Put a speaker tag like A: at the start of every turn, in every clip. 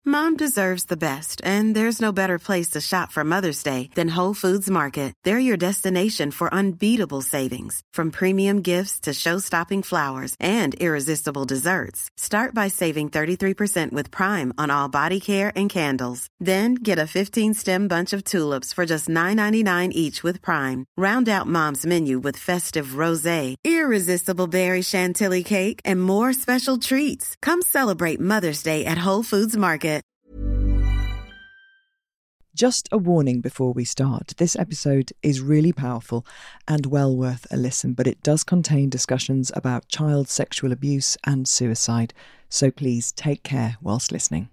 A: Mom deserves the best, and there's no better place to shop for Mother's Day than Whole Foods Market. They're your destination for unbeatable savings, from premium gifts to show-stopping flowers and irresistible desserts. Start by saving 33% with Prime on all body care and candles. Then get a 15-stem bunch of tulips for just $9.99 each with Prime. Round out Mom's menu with festive rosé, irresistible berry chantilly cake, and more special treats. Come celebrate Mother's Day at Whole Foods Market.
B: Just a warning before we start. This episode is really powerful and well worth a listen, but it does contain discussions about child sexual abuse and suicide. So please take care whilst listening.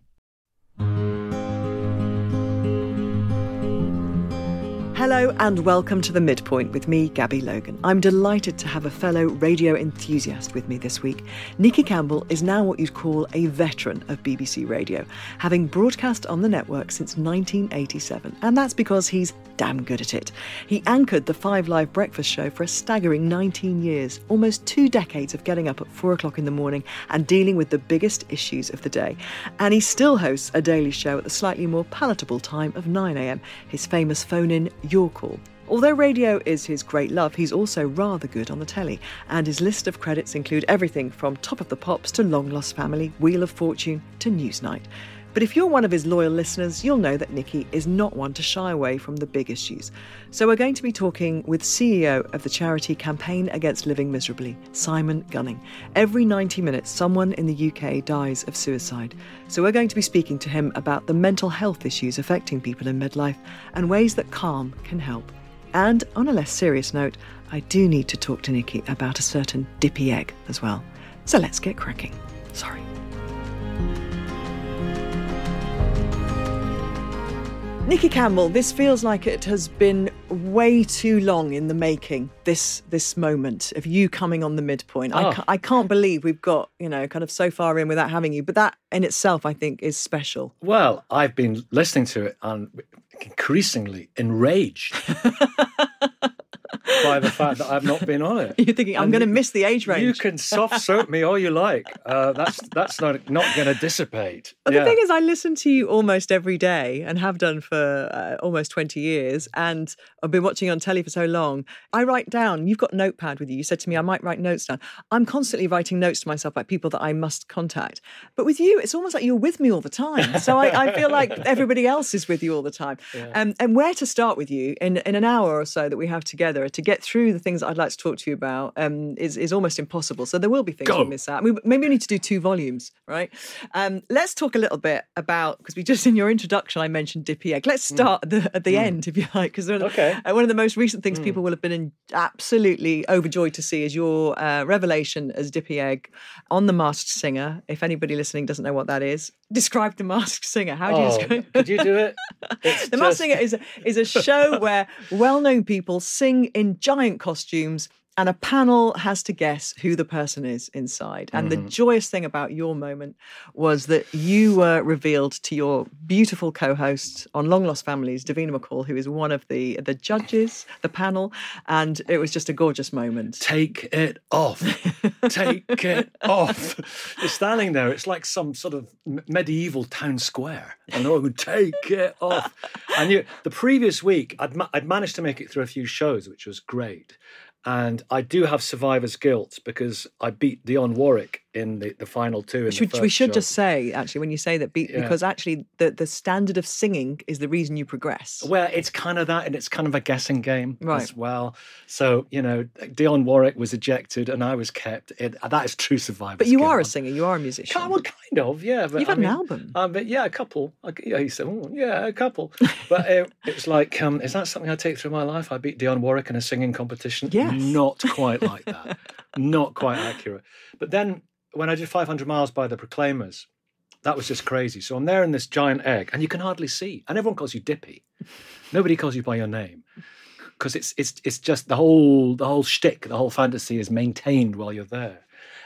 B: Hello and welcome to The Midpoint with me, Gabby Logan. I'm delighted to have a fellow radio enthusiast with me this week. Nikki Campbell is now what you'd call a veteran of BBC Radio, having broadcast on the network since 1987, and that's because he's damn good at it. He anchored the 5 Live breakfast show for a staggering 19 years, almost 2 decades of getting up at 4 o'clock in the morning and dealing with the biggest issues of the day. And he still hosts a daily show at the slightly more palatable time of 9 a.m, his famous phone-in Your Call. Although radio is his great love, he's also rather good on the telly, and his list of credits include everything from Top of the Pops to Long Lost Family, Wheel of Fortune to Newsnight. But if you're one of his loyal listeners, you'll know that Nikki is not one to shy away from the big issues. So we're going to be talking with CEO of the charity Campaign Against Living Miserably, Simon Gunning. Every 90 minutes, someone in the UK dies of suicide. So we're going to be speaking to him about the mental health issues affecting people in midlife and ways that calm can help. And on a less serious note, I do need to talk to Nikki about a certain dippy egg as well. So let's get cracking. Sorry. Nikki Campbell, this feels like it has been way too long in the making, this moment of you coming on The Midpoint. Oh. I can't believe we've got, kind of so far in without having you, but that in itself, I think, is special.
C: Well, I've been listening to it and increasingly enraged by the fact that I've not been on it.
B: You're thinking, I'm going to miss the age range.
C: You can soft soap me all you like. That's not going to dissipate.
B: But the thing is, I listen to you almost every day and have done for almost 20 years. And I've been watching on telly for so long. I write down, you've got a notepad with you. You said to me, I might write notes down. I'm constantly writing notes to myself about people that I must contact. But with you, it's almost like you're with me all the time. So I feel like everybody else is with you all the time. Yeah. And where to start with you in an hour or so that we have together to get through the things that I'd like to talk to you about is almost impossible. So there will be things we miss out. Maybe we need to do 2 volumes, right? Let's talk a little bit about, because we just in your introduction I mentioned dippy egg. Let's start at the end, if you like, because one of the most recent things people will have been absolutely overjoyed to see is your revelation as Dippy Egg on The Masked Singer. If anybody listening doesn't know what that is, describe The Masked Singer. How do you describe it?
C: Could you do it?
B: The Masked Singer is a show where well-known people sing in giant costumes and a panel has to guess who the person is inside. And the joyous thing about your moment was that you were revealed to your beautiful co-host on Long Lost Families, Davina McCall, who is one of the judges, the panel, and it was just a gorgeous moment.
C: Take it off. Take it off. You're standing there, it's like some sort of medieval town square. And I would take it off. And the previous week, I'd managed to make it through a few shows, which was great. And I do have survivor's guilt because I beat Dionne Warwick in the final 2
B: We should just say, actually, when you say that, because actually the standard of singing is the reason you progress.
C: Well, it's kind of that, and it's kind of a guessing game as well. So, Dionne Warwick was ejected and I was kept. That is true survivor's
B: But you
C: guilt.
B: are a singer, you are a musician.
C: Well, kind of, yeah. But
B: You've had an album.
C: But yeah, a couple. He said, a couple. But it's like, is that something I take through my life? I beat Dionne Warwick in a singing competition?
B: Yes.
C: Not quite like that. Not quite accurate. But then when I did 500 Miles by the Proclaimers, that was just crazy. So I'm there in this giant egg and you can hardly see. And everyone calls you Dippy. Nobody calls you by your name. Because it's just the whole shtick, the whole fantasy is maintained while you're there.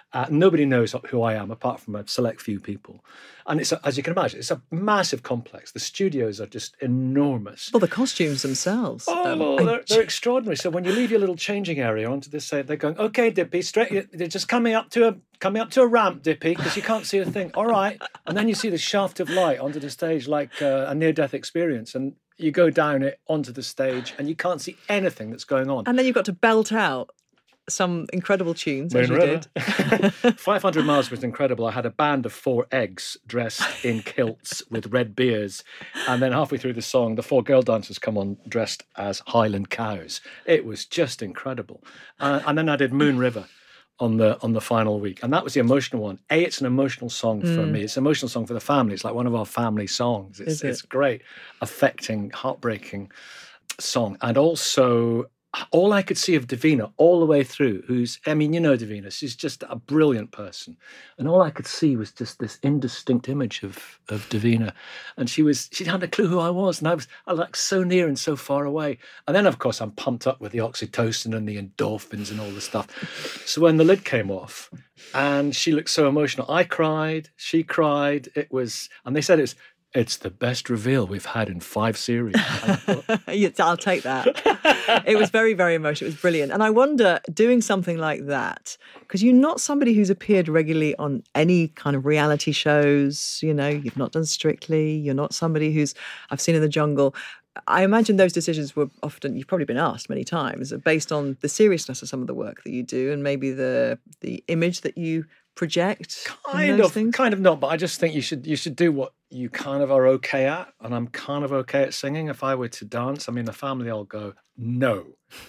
C: Nobody knows who I am apart from a select few people. And it's, as you can imagine, it's a massive complex. The studios are just enormous.
B: Well, the costumes themselves.
C: They're extraordinary. So when you leave your little changing area onto this side, they're going, "Okay, Dippy, straight. They're just coming up to a ramp, Dippy, because you can't see a thing. All right." And then you see the shaft of light onto the stage like a near-death experience, and you go down it onto the stage, and you can't see anything that's going on.
B: And then you've got to belt out some incredible tunes, as you did.
C: 500 Miles was incredible. I had a band of 4 eggs dressed in kilts with red beards. And then halfway through the song, the 4 girl dancers come on dressed as Highland cows. It was just incredible. And then I did Moon River on the final week. And that was the emotional one. It's an emotional song for me. It's an emotional song for the family. It's like one of our family songs. It's great, affecting, heartbreaking song. And also, all I could see of Davina all the way through, Davina, she's just a brilliant person. And all I could see was just this indistinct image of Davina. And she hadn't a clue who I was. And I was like so near and so far away. And then, of course, I'm pumped up with the oxytocin and the endorphins and all the stuff. So when the lid came off and she looked so emotional, I cried, she cried. And they said it's the best reveal we've had in 5 series.
B: I'll take that. It was very, very emotional. It was brilliant. And I wonder, doing something like that, because you're not somebody who's appeared regularly on any kind of reality shows, you've not done Strictly, you're not somebody I've seen in the Jungle. I imagine those decisions were often, you've probably been asked many times, based on the seriousness of some of the work that you do and maybe the image that you project. Kind
C: of not, but I just think you should do what you kind of are okay at, and I'm kind of okay at singing. If I were to dance, the family all go, no,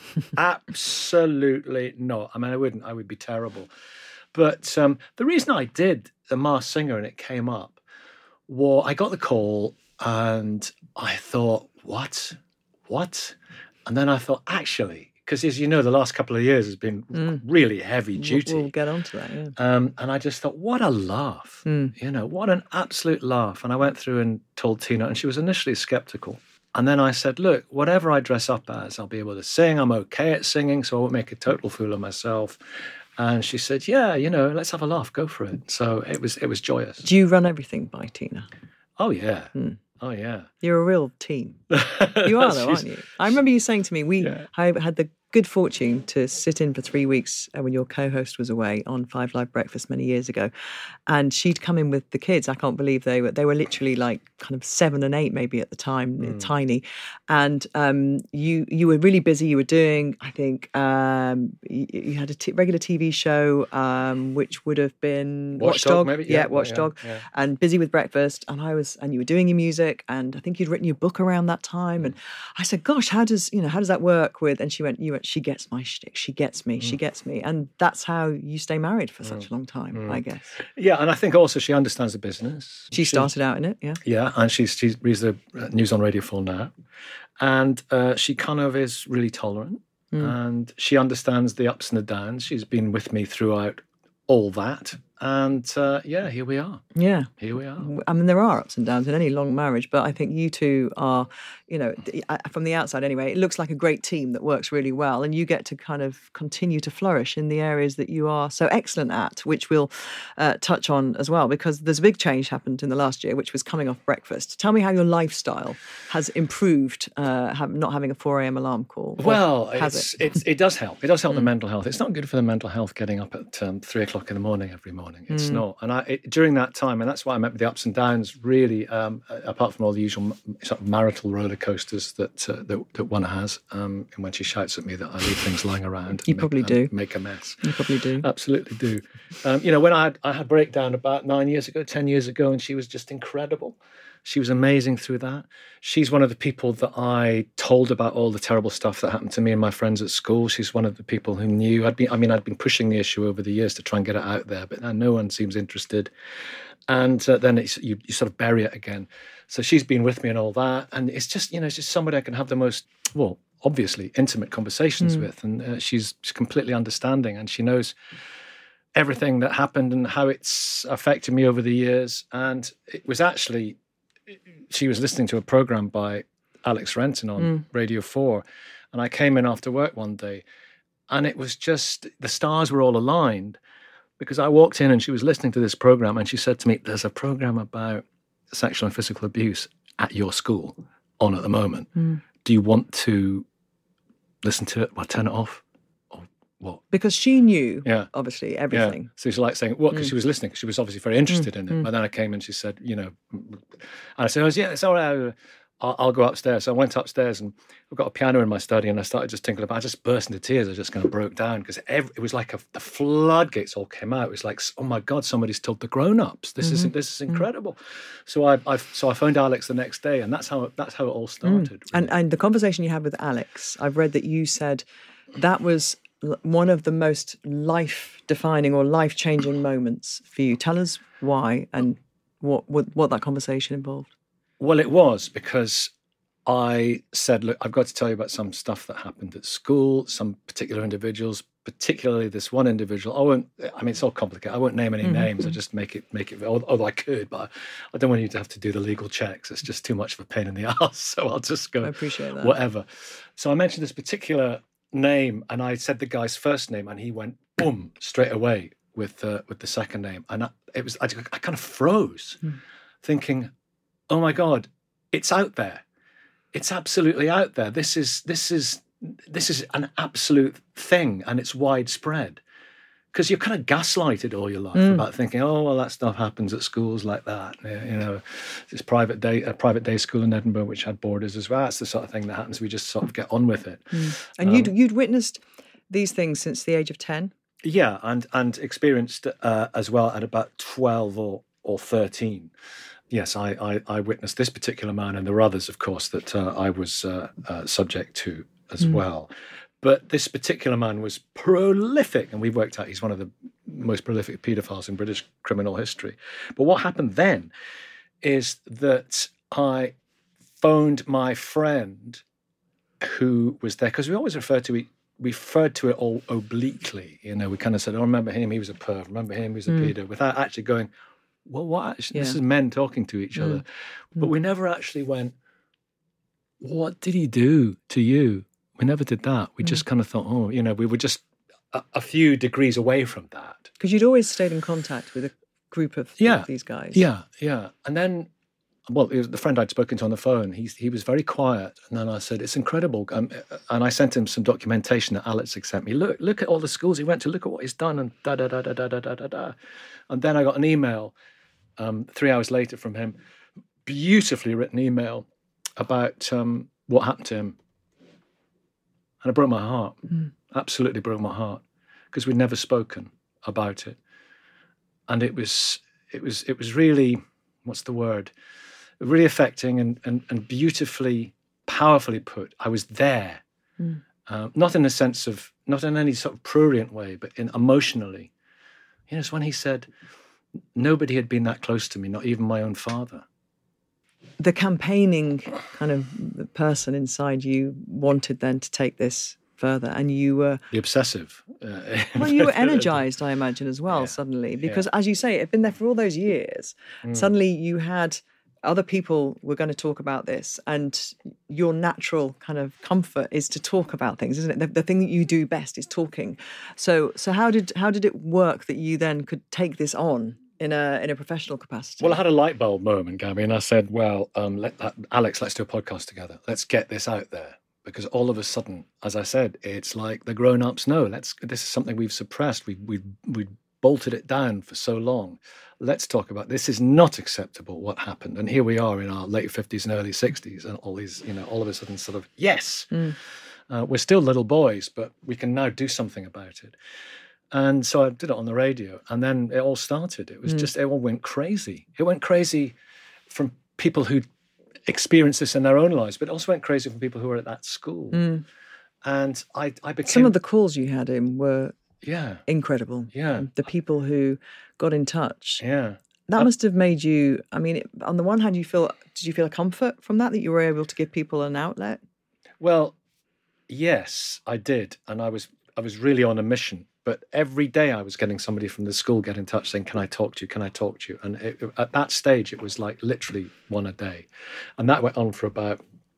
C: absolutely not. I would be terrible. But the reason I did The Masked Singer and it came up, I got the call and I thought, what? And then I thought, actually, because as you know, the last couple of years has been really heavy duty.
B: We'll get on to that, yeah.
C: And I just thought, what a laugh. What an absolute laugh. And I went through and told Tina, and she was initially sceptical. And then I said, look, whatever I dress up as, I'll be able to sing. I'm okay at singing, so I won't make a total fool of myself. And she said, yeah, let's have a laugh, go for it. So it was joyous.
B: Do you run everything by Tina?
C: Oh, yeah. Oh, yeah.
B: You're a real team. You are, though, aren't you? I remember you saying to me, I had the good fortune to sit in for 3 weeks when your co-host was away on 5 Live Breakfast many years ago, and she'd come in with the kids. I can't believe they were literally like kind of 7 and 8 maybe at the time, tiny, and you were really busy. You were doing, I think, you had a regular TV show which would have been
C: Watchdog, maybe,
B: Watchdog, and busy with breakfast, and you were doing your music, and I think you'd written your book around that time, and I said, gosh, how does that work with? And she went, she gets my shtick, she gets me, and that's how you stay married for such a long time, I guess.
C: Yeah, and I think also she understands the business.
B: She started out in it, yeah.
C: Yeah, and she reads the news on Radio 4 now, and she kind of is really tolerant, and she understands the ups and the downs. She's been with me throughout all that. And here we are.
B: Yeah.
C: Here we are.
B: There are ups and downs in any long marriage, but I think you two are, from the outside anyway, it looks like a great team that works really well, and you get to kind of continue to flourish in the areas that you are so excellent at, which we'll touch on as well, because there's a big change happened in the last year, which was coming off breakfast. Tell me how your lifestyle has improved, not having a 4 a.m. alarm call.
C: Well, it does help. It does help the mental health. It's not good for the mental health getting up at 3 o'clock in the morning every morning. It's not. And during that time, and that's why I met with the ups and downs, really, apart from all the usual sort of marital roller coasters that one has, and when she shouts at me that I leave things lying around.
B: You probably do.
C: Make a mess.
B: You probably do.
C: Absolutely do. When I had breakdown about 10 years ago, and she was just incredible. She was amazing through that. She's one of the people that I told about all the terrible stuff that happened to me and my friends at school. She's one of the people who knew. I'd been pushing the issue over the years to try and get it out there, but no one seems interested. And then you sort of bury it again. So she's been with me and all that. And it's just, it's just somebody I can have the most, obviously intimate conversations with. And she's completely understanding, and she knows everything that happened and how it's affected me over the years. And it was actually, she was listening to a program by Alex Renton on Radio 4, and I came in after work one day, and it was just, the stars were all aligned, because I walked in and she was listening to this program and she said to me, "There's a program about sexual and physical abuse at your school on at the moment. Do you want to listen to it? Well, turn it off." What?
B: Because she knew, obviously, everything.
C: Yeah. So she's like saying, what? Because she was listening, because she was obviously very interested in it. But then I came and she said, and I said, "Oh, yeah, it's all right. I'll go upstairs." So I went upstairs and I've got a piano in my study and I started just tinkling about. I just burst into tears. I just kind of broke down because it was like the floodgates all came out. It was like, oh my God, somebody's told the grown-ups. This is incredible. So I phoned Alex the next day, and that's how it all started. Really.
B: And the conversation you had with Alex, I've read that you said that was one of the most life-defining or life-changing moments for you. Tell us why and what that conversation involved.
C: Well, it was because I said, look, I've got to tell you about some stuff that happened at school, some particular individuals, particularly this one individual. It's all complicated. I won't name any names. I just make it, although I could, but I don't want you to have to do the legal checks. It's just too much of a pain in the ass. So I'll just go,
B: I appreciate that.
C: Whatever. So I mentioned this particular name and I said the guy's first name and he went boom straight away with the second name. And I kind of froze thinking, oh my God, it's out there. It's absolutely out there. This is an absolute thing and it's widespread. Because you're kind of gaslighted all your life about thinking, oh, well, that stuff happens at schools like that. This private day school in Edinburgh, which had boarders as well. That's the sort of thing that happens. We just sort of get on with it.
B: And you'd witnessed these things since the age of 10?
C: Yeah, and experienced as well at about 12 or 13. Yes, I witnessed this particular man, and there were others, of course, that I was subject to as well. But this particular man was prolific, and we've worked out he's one of the most prolific paedophiles in British criminal history. But what happened then is that I phoned my friend who was there, because we always referred to it all obliquely. We kind of said, "Oh, remember him, he was a perv. Remember him, he was a pedo," without actually going, well, what actually? This is men talking to each other. But we never actually went, what did he do to you? We never did that. We just kind of thought, we were just a few degrees away from that.
B: Because you'd always stayed in contact with a group of these guys.
C: Yeah. And then, it was the friend I'd spoken to on the phone. He was very quiet. And then I said, it's incredible. And I sent him some documentation that Alex had sent me. Look at all the schools he went to. Look at what he's done and da-da-da-da-da-da-da-da. And then I got an email 3 hours later from him, beautifully written email about what happened to him. And it broke my heart, absolutely broke my heart, because we'd never spoken about it. And it was really, what's the word? Really affecting and beautifully, powerfully put. I was there, not in the sense of, not in any sort of prurient way, but emotionally. It's when he said, nobody had been that close to me, not even my own father.
B: The campaigning kind of person inside you wanted then to take this further, and you were...
C: The obsessive.
B: You were energised, I imagine, as well, suddenly, because, as you say, it had been there for all those years. Suddenly you had... Other people were going to talk about this, and your natural kind of comfort is to talk about things, isn't it? The thing that you do best is talking. So how did it work that you then could take this on in a professional capacity?
C: Well, I had a light bulb moment, Gabby, and I said, Alex, let's do a podcast together. Let's get this out there. Because all of a sudden, as I said, it's like the grown-ups know. This is something we've suppressed. We bolted it down for so long. Let's talk about this. Is not acceptable what happened. And here we are in our late 50s and early 60s, and all these, all of a sudden sort of, yes, we're still little boys, but we can now do something about it. And so I did it on the radio, and then it all started. It was just, it all went crazy. It went crazy from people who experienced this in their own lives, but it also went crazy from people who were at that school. And I became...
B: Some of the calls you had in were... incredible.
C: Yeah.
B: The people who got in touch.
C: Yeah.
B: That must have made you, on the one hand, did you feel a comfort from that you were able to give people an outlet?
C: Well, yes, I did. And I was really on a mission. But every day I was getting somebody from the school get in touch saying, can I talk to you? Can I talk to you? And at that stage, it was like literally one a day. And that went on for about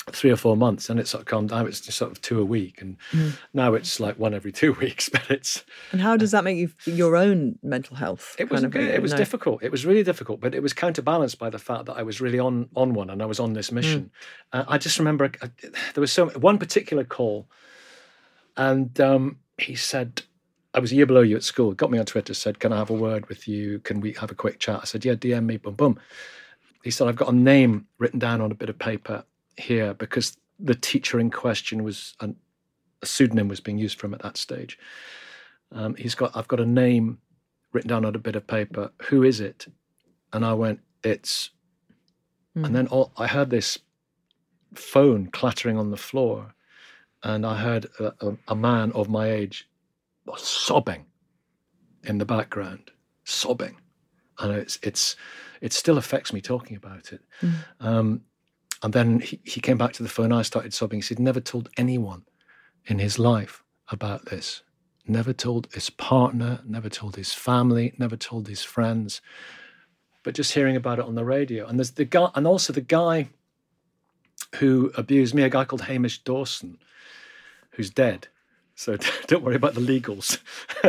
C: 3 or 4 months, and it sort of calmed down. It's just sort of 2 a week, and now it's like 1 every 2 weeks. But it's
B: And how does that make you your own mental health?
C: it wasn't good. It was difficult. It was really difficult, but it was counterbalanced by the fact that I was really on one, and I was on this mission. I just remember there was one particular call, and he said, I was a year below you at school, got me on Twitter, said, can I have a word with you? Can we have a quick chat? I said, yeah, DM me, boom, boom. He said, I've got a name written down on a bit of paper here because the teacher in question was, a pseudonym was being used for him at that stage. I've got a name written down on a bit of paper. Who is it? And I went, it's, and then I heard this phone clattering on the floor, and I heard a man of my age sobbing in the background, sobbing. And it still affects me talking about it. And then he came back to the phone. I started sobbing. He said, never told anyone in his life about this. Never told his partner, never told his family, never told his friends. But just hearing about it on the radio. And there's the guy, and also the guy who abused me, a guy called Hamish Dawson, who's dead. So don't worry about the legals.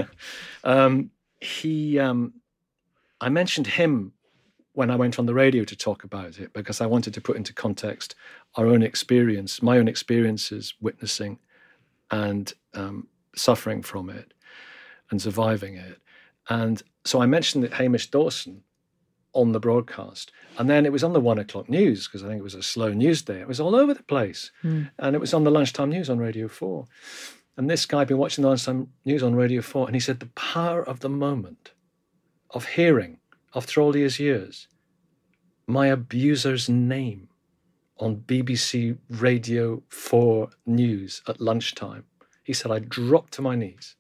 C: I mentioned him when I went on the radio to talk about it because I wanted to put into context my own experiences witnessing and suffering from it and surviving it. And so I mentioned that Hamish Dawson on the broadcast. And then it was on the 1 o'clock news because I think it was a slow news day. It was all over the place. And it was on the lunchtime news on Radio 4. And this guy had been watching the lunchtime news on Radio 4, and he said the power of the moment, of hearing, after all these years, my abuser's name on BBC Radio 4 News at lunchtime. He said, I dropped to my knees.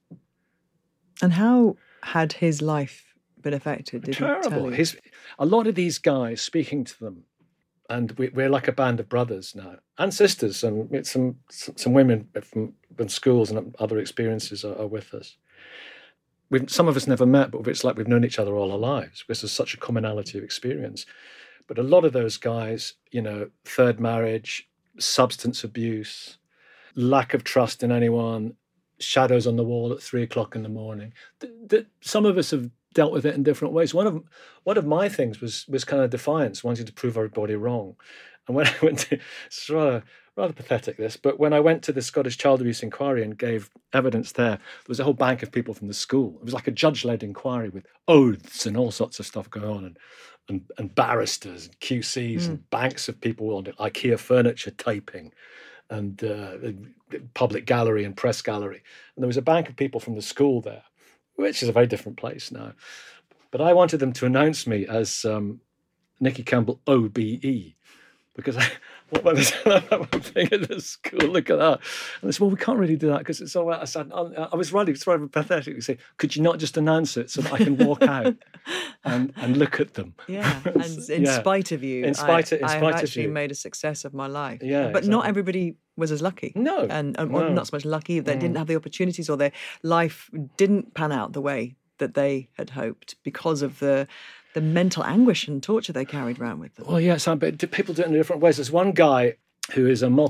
B: And how had his life been affected? Did
C: Terrible.
B: He tell you?
C: A lot of these guys, speaking to them, and we're like a band of brothers now, and sisters, and some women from schools and other experiences are with us. Some of us never met, but it's like we've known each other all our lives. This is such a commonality of experience. But a lot of those guys, third marriage, substance abuse, lack of trust in anyone, shadows on the wall at 3 o'clock in the morning. Some of us have dealt with it in different ways. One of my things was kind of defiance, wanting to prove everybody wrong. And when I went to, it's rather pathetic this, but when I went to the Scottish Child Abuse Inquiry and gave evidence there was a whole bank of people from the school. It was like a judge-led inquiry with oaths and all sorts of stuff going on, and barristers and QCs and banks of people on IKEA furniture typing and public gallery and press gallery. And there was a bank of people from the school there, which is a very different place now. But I wanted them to announce me as Nicky Campbell OBE, because when there's that thing at the school, look at that. And they said, well, we can't really do that because it's all right. I said, I was rather pathetically say, could you not just announce it so that I can walk out and look at them?
B: Yeah, and in spite of you, I have actually made a success of my life.
C: Yeah,
B: but
C: exactly.
B: not everybody was as lucky.
C: No.
B: And not so much lucky, they didn't have the opportunities, or their life didn't pan out the way that they had hoped because of the mental anguish and torture they carried around with them.
C: Well, yeah, but people do it in different ways. There's one guy who is a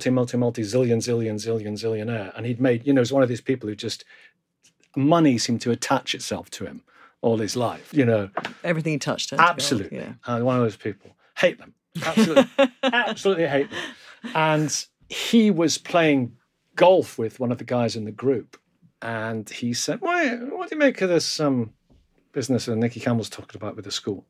C: zillionaire, and he'd made, was one of these people who just, money seemed to attach itself to him all his life,
B: Everything he touched.
C: Absolutely.
B: Yeah.
C: One of those people. Hate them. Absolutely. Absolutely hate them. And he was playing golf with one of the guys in the group, and he said, what do you make of this business that Nicky Campbell's talking about with the school?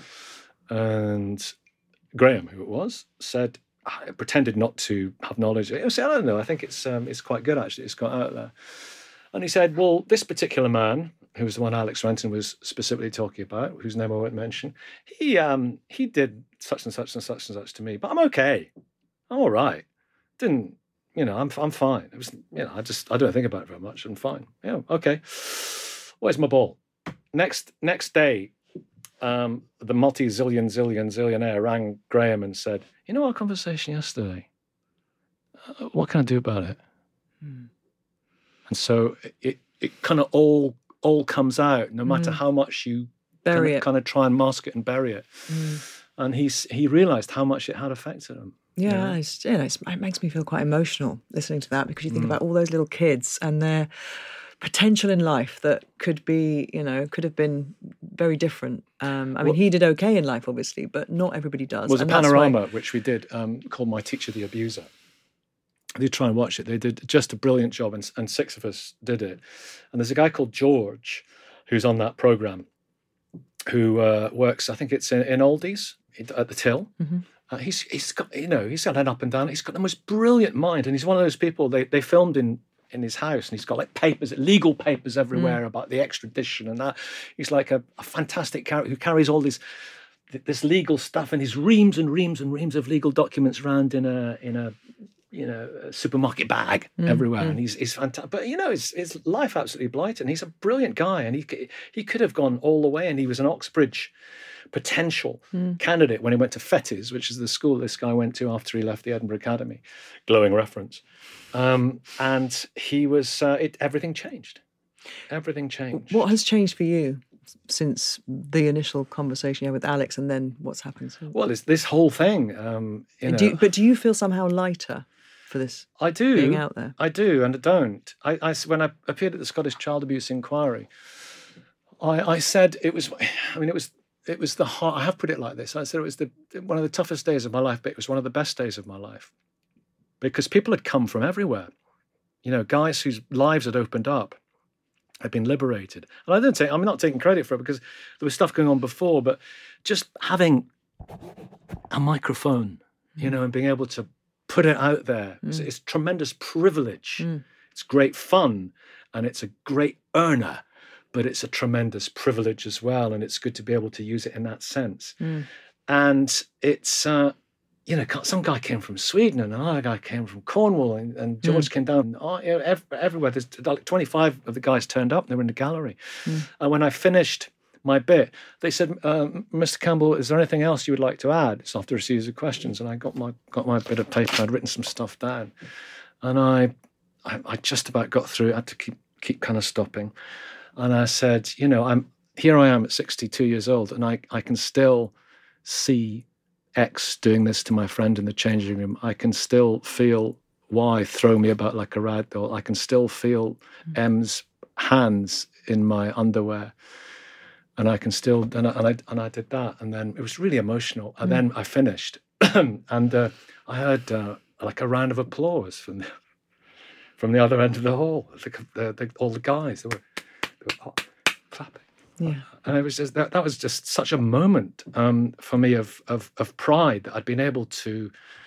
C: And Graham, who it was, said, I pretended not to have knowledge. I said, I don't know, I think it's quite good actually, it's got out there. And he said, well, this particular man, who was the one Alex Renton was specifically talking about, whose name I won't mention, he did such and such and such and such to me, but I'm okay. I'm all right. I'm fine. It was, I don't think about it very much. I'm fine. Yeah, okay. Where's my ball? Next day, the multi-zillionaire rang Graham and said, our conversation yesterday, what can I do about it? And so it kind of all comes out, no matter how much you kind of try and mask it and bury it. And he realised how much it had affected him.
B: Yeah, it makes me feel quite emotional listening to that, because you think about all those little kids and their potential in life that could have been very different. I mean, he did okay in life, obviously, but not everybody does.
C: There was a panorama, which we did, called My Teacher, the Abuser. I did try and watch it. They did just a brilliant job, and 6 of us did it. And there's a guy called George who's on that programme who works, I think it's in Oldies at the Till. Mm-hmm. He's got an up and down. He's got the most brilliant mind, and he's one of those people. They filmed in his house, and he's got like legal papers everywhere about the extradition and that. He's like a fantastic character who carries all this legal stuff and his reams and reams and reams of legal documents around in a supermarket bag everywhere. And he's fantastic. But his life absolutely blighted. And he's a brilliant guy, and he could have gone all the way. And he was an Oxbridge potential candidate when he went to Fettes, which is the school this guy went to after he left the Edinburgh Academy. Glowing reference. And he was. Everything changed. Everything changed.
B: What has changed for you since the initial conversation you had with Alex, and then what's happened since?
C: Well, it's this whole thing.
B: But do you feel somehow lighter for this?
C: I do.
B: Being out there,
C: I do, and I don't. When I appeared at the Scottish Child Abuse Inquiry, I said it was. I mean, it was the hard. I have put it like this. I said it was one of the toughest days of my life, but it was one of the best days of my life, because people had come from everywhere. Guys whose lives had opened up, had been liberated. And I'm not taking credit for it, because there was stuff going on before, but just having a microphone, and being able to put it out there, it's tremendous privilege. It's great fun, and it's a great earner, but it's a tremendous privilege as well, and it's good to be able to use it in that sense. And it's, some guy came from Sweden, and another guy came from Cornwall, and George came down. Everywhere, there's like 25 of the guys turned up. They were in the gallery. And when I finished my bit, they said, "Mr. Campbell, is there anything else you would like to add?" It's after a series of questions, and I got my bit of paper. I'd written some stuff down, and I just about got through. I had to keep kind of stopping, and I said, I am at 62 years old, and I can still see X doing this to my friend in the changing room. I can still feel Y throw me about like a rag doll. I can still feel M's hands in my underwear. And I can still, and I did that, and then it was really emotional. And then I finished, and I heard like a round of applause from the other end of the hall. All the guys they were clapping. Yeah, and it was just that was just such a moment for me of pride that I'd been able to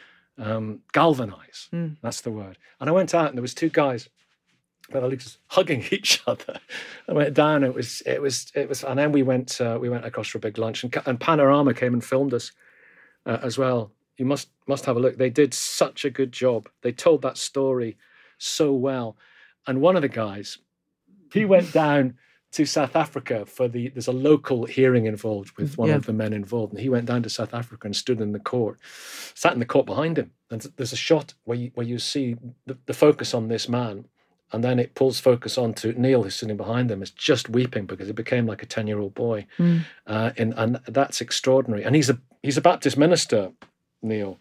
C: galvanize. That's the word. And I went out, and there was 2 guys. But just hugging each other. I went down. It was, and then we went across for a big lunch, and Panorama came and filmed us as well. You must have a look. They did such a good job. They told that story so well. And one of the guys, he went down to South Africa there's a local hearing involved with one of the men involved, and he went down to South Africa and stood in the court, sat in the court behind him. And there's a shot where you see the focus on this man. And then it pulls focus on to Neil, who's sitting behind them, is just weeping because he became like a 10-year-old boy. And that's extraordinary. And he's a Baptist minister, Neil.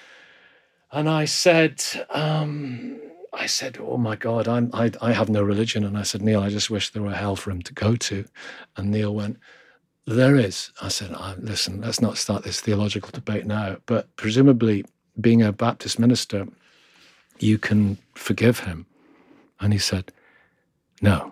C: And I said, oh my God, I have no religion. And I said, Neil, I just wish there were hell for him to go to. And Neil went, there is. I said, listen, let's not start this theological debate now. But presumably, being a Baptist minister, you can forgive him. And he said, no.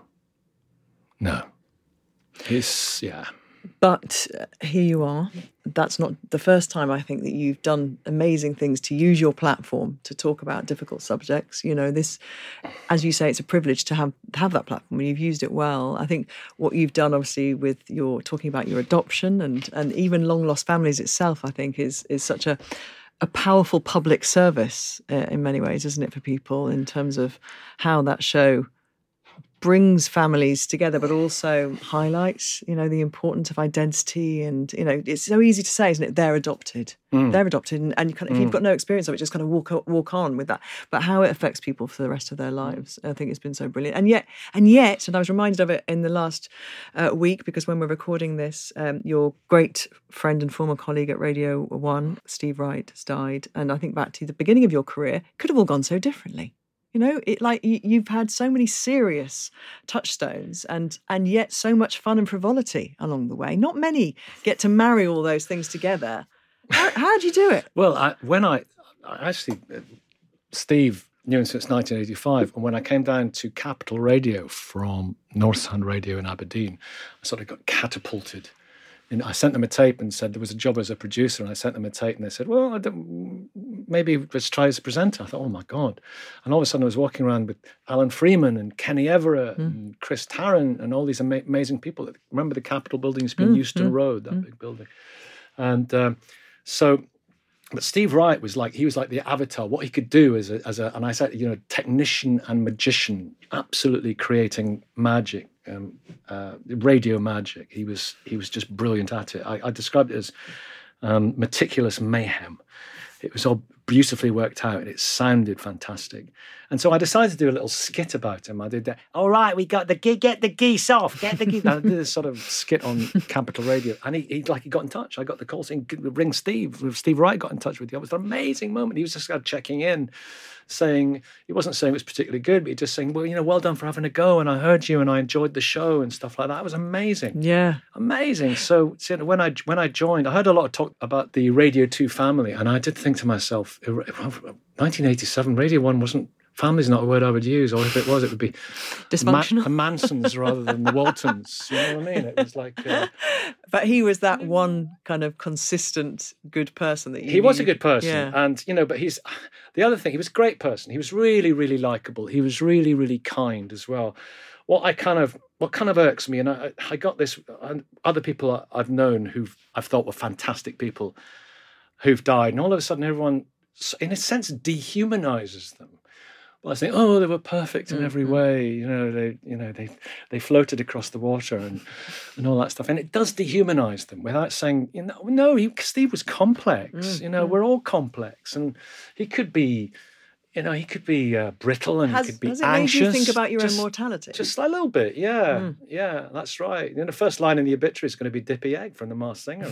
B: But here you are. That's not the first time, I think, that you've done amazing things to use your platform to talk about difficult subjects. This, as you say, it's a privilege to have that platform, and you've used it well. I think what you've done, obviously, with your talking about your adoption and even long lost families itself, I think is such a powerful public service in many ways, isn't it, for people, in terms of how that show brings families together, but also highlights, the importance of identity. And, it's so easy to say, isn't it? They're adopted. They're adopted. And you if you've got no experience of it, just kind of walk on with that. But how it affects people for the rest of their lives, I think it's been so brilliant. And yet, and I was reminded of it in the last week, because when we're recording this, your great friend and former colleague at Radio 1, Steve Wright, has died. And I think back to the beginning of your career, could have all gone so differently. You've had so many serious touchstones and yet so much fun and frivolity along the way. Not many get to marry all those things together. How do you do it?
C: Well, Steve knew him since 1985, and when I came down to Capital Radio from North Sound Radio in Aberdeen, I sort of got catapulted. And I sent them a tape and said there was a job as a producer, and I sent them a tape and they said, well, maybe let's try as a presenter. I thought, oh my God. And all of a sudden I was walking around with Alan Freeman and Kenny Everett and Chris Tarrant and all these amazing people. Remember the Capitol building used to be in Euston Road, that big building. And but Steve Wright was like the avatar. What he could do as a and I said, technician and magician, absolutely creating magic. Radio magic. He was just brilliant at it. I described it as meticulous mayhem. It was all beautifully worked out and it sounded fantastic. And so I decided to do a little skit about him. I did that. All right, we got get the geese off. Get the geese. I did this sort of skit on Capital Radio, and he got in touch. I got the call saying, "Ring Steve." Steve Wright got in touch with you. It was an amazing moment. He was just checking in, saying he wasn't saying it was particularly good, but he just saying, "Well, well done for having a go, and I heard you, and I enjoyed the show and stuff like that." It was amazing.
B: Yeah,
C: amazing. So when I joined, I heard a lot of talk about the Radio 2 family, and I did think to myself, 1987, Radio 1 wasn't. Family's not a word I would use, or if it was, it would be
B: dysfunctional.
C: The Mansons rather than the Waltons. You know what I mean? It was like.
B: But he was that one kind of consistent good person that
C: he was a good person,
B: yeah.
C: And but he's the other thing. He was a great person. He was really, really likable. He was really, really kind as well. What kind of irks me, and I got this. And other people I've known who I've thought were fantastic people, who've died, and all of a sudden everyone, in a sense, dehumanizes them. Well, I think, oh, they were perfect in every way. They floated across the water and all that stuff, and it does dehumanize them without saying, no. Steve was complex. We're all complex, and he could be, he could be brittle and he could be
B: anxious.
C: Has it made you
B: think about your own mortality?
C: Just a little bit, yeah, yeah. That's right. The first line in the obituary is going to be Dippy Egg from The Masked Singer.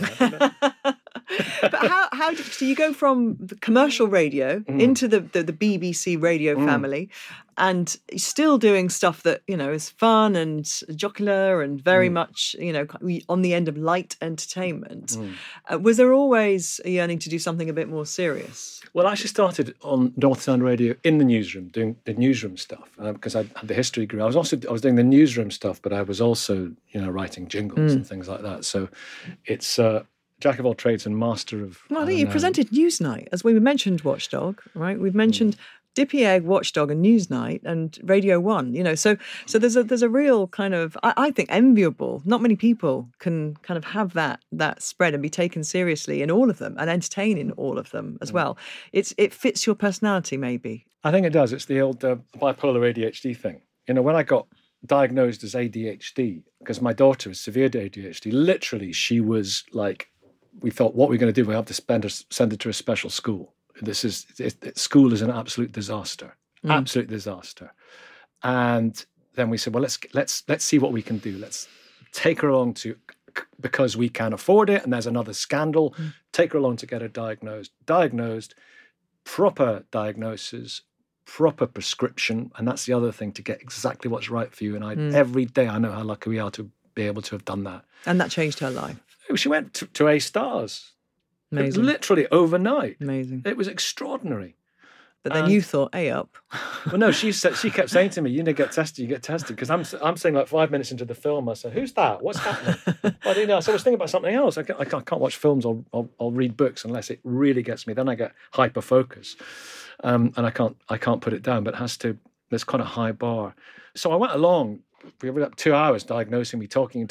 B: But how so you go from the commercial radio into the BBC radio family, and still doing stuff that is fun and jocular and very much on the end of light entertainment. Was there always a yearning to do something a bit more serious?
C: Well, I actually started on North Sound Radio in the newsroom, doing the newsroom stuff, because I had the history degree. I was doing the newsroom stuff, but I was also writing jingles and things like that. So it's jack of all trades and master of.
B: Well, I think you presented Newsnight, as we mentioned Watchdog, right? We've mentioned Dippy Egg, Watchdog, and Newsnight, and Radio 1. So there's a real kind of, I think, enviable. Not many people can kind of have that spread and be taken seriously in all of them and entertain in all of them as well. It fits your personality, maybe.
C: I think it does. It's the old bipolar ADHD thing. When I got diagnosed as ADHD, because my daughter is severe ADHD, literally she was like, we thought, what we're going to do, we have to send her to a special school. School is an absolute disaster, absolute disaster. And then we said, well, let's see what we can do. Let's take her along because we can afford it, and there's another scandal. Take her along to get her diagnosed, proper diagnosis, proper prescription, and that's the other thing, to get exactly what's right for you. And every day I know how lucky we are to be able to have done that. And
B: that changed her life.
C: She went to A stars.
B: Amazing.
C: Literally overnight.
B: Amazing.
C: It was extraordinary.
B: But then you thought, A up.
C: Well, no, she kept saying to me, you get tested. Because I'm saying like 5 minutes into the film, I said, who's that? What's happening? I didn't know. So I was thinking about something else. I can't watch films or read books unless it really gets me. Then I get hyper focus. And I can't put it down, but there's quite a high bar. So I went along. We were up 2 hours diagnosing me, talking,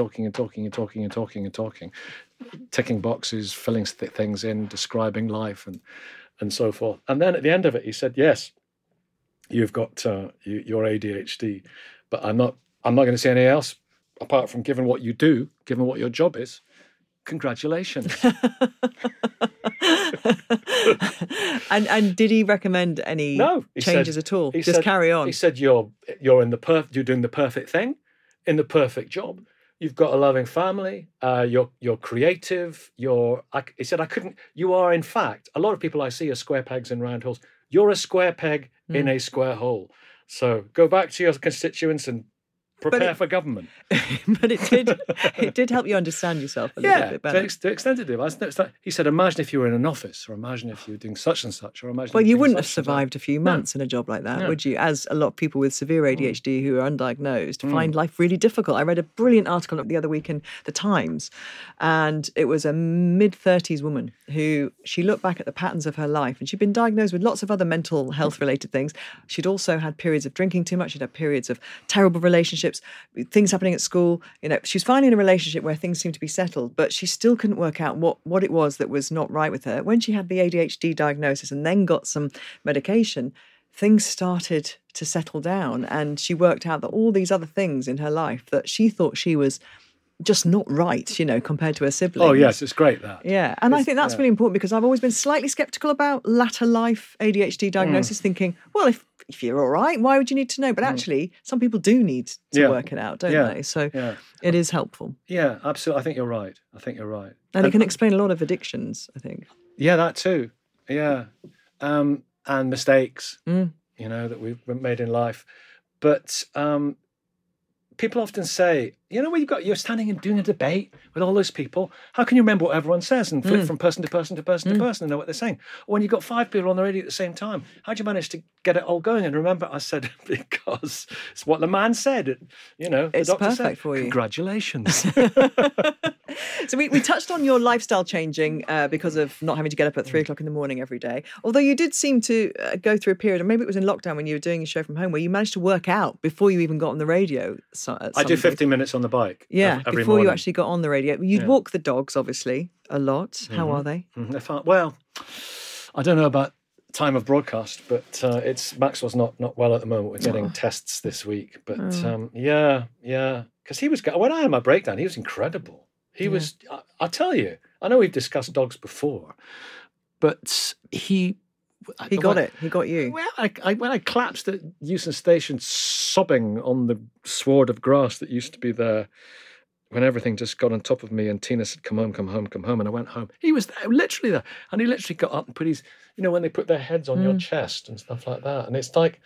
C: ticking boxes, filling things in, describing life and so forth. And then at the end of it, he said, yes, you've got your ADHD, but I'm not going to say anything else apart from given what you do, given what your job is. Congratulations.
B: And did he recommend any changes at all? Just carry on.
C: He said you're doing the perfect thing, in the perfect job. You've got a loving family. You're creative. He said you are in fact, a lot of people I see are square pegs in round holes. You're a square peg in a square hole. So go back to your constituents and prepare for government.
B: But it did help you understand yourself a little bit better.
C: To extent it did. He said, imagine if you were in an office, or imagine if you were doing such and such, or imagine.
B: Well, you wouldn't have survived a few months in a job like that, would you? As a lot of people with severe ADHD who are undiagnosed find life really difficult. I read a brilliant article the other week in The Times, and it was a mid-30s woman who, she looked back at the patterns of her life, and she'd been diagnosed with lots of other mental health-related things. She'd also had periods of drinking too much. She'd had periods of terrible relationships, things happening at school. She was finally in a relationship where things seemed to be settled, but she still couldn't work out what it was that was not right with her. When she had the ADHD diagnosis and then got some medication, things started to settle down, and she worked out that all these other things in her life that she thought she was just not right, compared to her siblings.
C: Oh, yes, it's great that.
B: Yeah, and I think that's really important, because I've always been slightly sceptical about latter life ADHD diagnosis, thinking, well, if you're all right, why would you need to know? But actually, some people do need to work it out, don't they? So it is helpful.
C: Yeah, absolutely. I think you're right.
B: And it can explain a lot of addictions, I think.
C: Yeah, that too. Yeah. And mistakes, that we've made in life. But people often say, when you're standing and doing a debate with all those people, how can you remember what everyone says and flip from person to person to person to person and know what they're saying? Or when you've got 5 people on the radio at the same time, how do you manage to get it all going? And remember, I said, because it's what the man said.
B: It's
C: the doctor
B: perfect
C: said,
B: for you.
C: Congratulations.
B: So we touched on your lifestyle changing because of not having to get up at 3 o'clock in the morning every day. Although you did seem to go through a period, or maybe it was in lockdown when you were doing your show from home, where you managed to work out before you even got on the radio.
C: I do 15 minutes on the bike.
B: Yeah,
C: every
B: before
C: morning.
B: you actually got on the radio. You'd walk the dogs, obviously, a lot. How are they?
C: They're fine. Well, I don't know about time of broadcast, but Maxwell's not well at the moment. We're getting tests this week. But because he was, when I had my breakdown, he was incredible. He was, I'll tell you, I know we've discussed dogs before, but he got it. He got you. Well, when I collapsed at Euston Station, sobbing on the sward of grass that used to be there, when everything just got on top of me, and Tina said, come home, and I went home. He was there, literally there, and he literally got up and put his, when they put their heads on your chest and stuff like that, and it's like,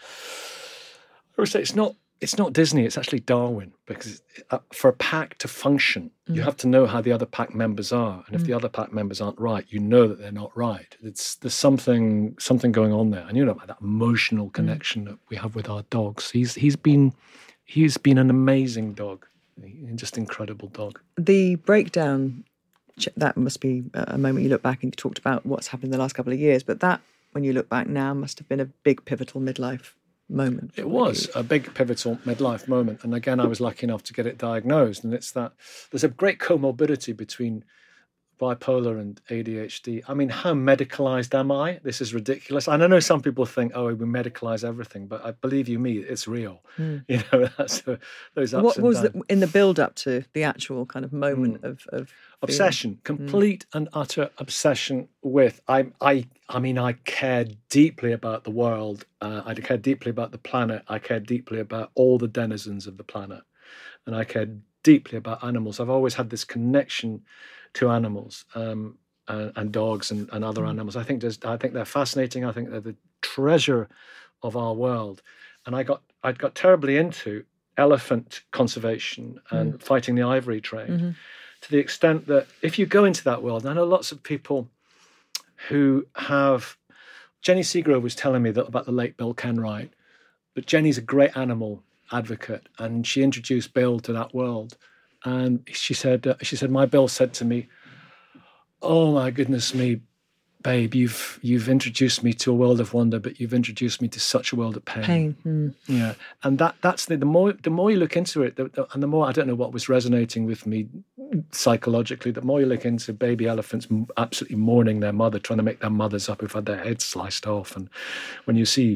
C: I would say it's not Disney, it's actually Darwin, because for a pack to function, you have to know how the other pack members are, and if the other pack members aren't right, you know that they're not right. There's something going on there, and that emotional connection that we have with our dogs. He's been an amazing dog, just incredible dog.
B: The breakdown, that must be a moment you look back and you talked about what's happened in the last couple of years, but that, when you look back now, must have been a big pivotal midlife moment.
C: It was a big pivotal midlife moment, and again, I was lucky enough to get it diagnosed. And it's that there's a great comorbidity between bipolar and ADHD. I mean, how medicalized am I? This is ridiculous. And I know some people think, we medicalize everything, but I believe you me, it's real. That's those ups
B: what
C: and
B: was
C: downs.
B: In the build up to the actual kind of moment of
C: obsession, complete and utter obsession with. I mean, I cared deeply about the world. I cared deeply about the planet. I cared deeply about all the denizens of the planet, and I cared deeply about animals. I've always had this connection to animals and dogs and other animals. I think they're fascinating. I think they're the treasure of our world. And I got terribly into elephant conservation and fighting the ivory trade, to the extent that if you go into that world, and I know lots of people who have. Jenny Seagrove was telling me about the late Bill Kenwright, but Jenny's a great animal advocate, and she introduced Bill to that world. And she said, my Bill said to me, "Oh my goodness me, babe, you've introduced me to a world of wonder, but you've introduced me to such a world of pain." Yeah, and that's the more you look into it, and the more, I don't know what was resonating with me psychologically, the more you look into baby elephants absolutely mourning their mother, trying to make their mothers up who've had their heads sliced off, and when you see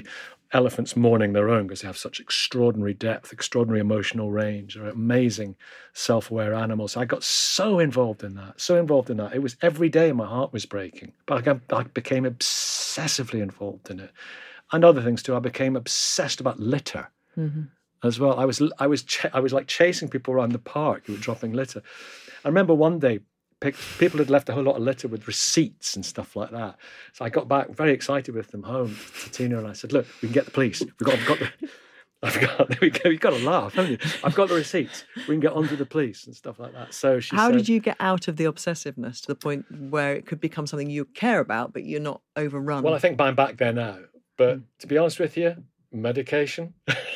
C: elephants mourning their own because they have such extraordinary depth, extraordinary emotional range. They're amazing, self-aware animals. I got so involved in that. It was every day my heart was breaking. But I became obsessively involved in it. And other things too. I became obsessed about litter as well. I was like chasing people around the park who were dropping litter. I remember one day, people had left a whole lot of litter with receipts and stuff like that. So I got back very excited with them home to Tina, and I said, "Look, we can get the police. We've got you've got to laugh, haven't you? I've got the receipts. We can get onto the police and stuff like that." So she
B: How
C: said,
B: did you get out of the obsessiveness to the point where it could become something you care about, but you're not overrun?
C: Well, I think I'm back there now. But to be honest with you, medication.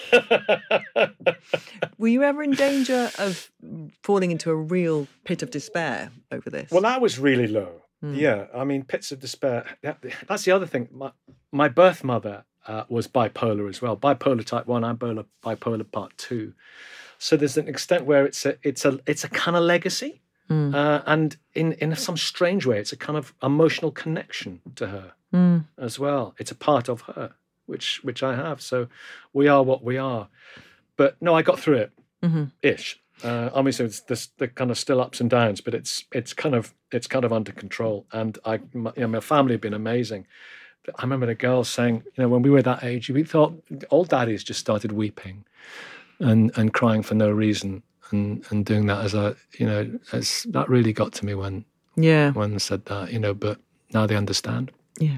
B: Were you ever in danger of falling into a real pit of despair over this?
C: Well, that was really low. Yeah, I mean, pits of despair. That's the other thing. My birth mother was bipolar as well. Bipolar type 1 and bipolar part 2. So there's an extent where it's a kind of legacy. And in some strange way, it's a kind of emotional connection to her as well. It's a part of her, which I have. So we are what we are. But no, I got through it, ish. Obviously, there's kind of still ups and downs, but it's kind of under control. And my family have been amazing. I remember the girls saying, when we were that age, we thought old daddies just started weeping and crying for no reason. And doing that that really got to me when they said that, but now they understand.
B: Yeah.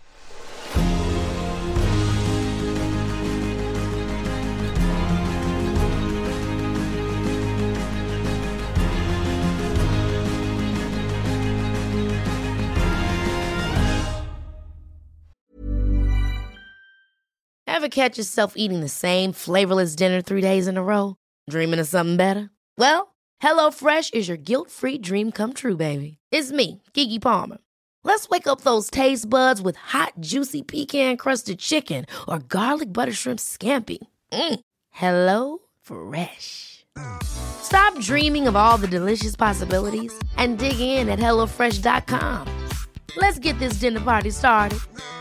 D: Ever catch yourself eating the same flavorless dinner 3 days in a row? Dreaming of something better? Well, HelloFresh is your guilt-free dream come true, baby. It's me, Keke Palmer. Let's wake up those taste buds with hot, juicy pecan-crusted chicken or garlic butter shrimp scampi. Hello Fresh. Stop dreaming of all the delicious possibilities and dig in at HelloFresh.com. Let's get this dinner party started.